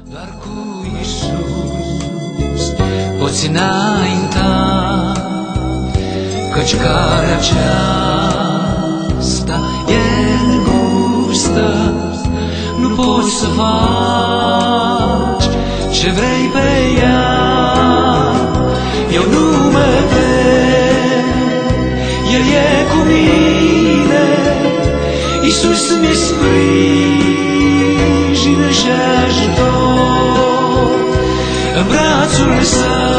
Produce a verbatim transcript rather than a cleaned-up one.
Doar cu Iisus poți înainta, căci calea aceasta e îngustă, nu poți să faci ce vrei pe ea. Eu nu mă tem, El e cu mine, Iisus mi-e sprijină și ajutor. În brațul Său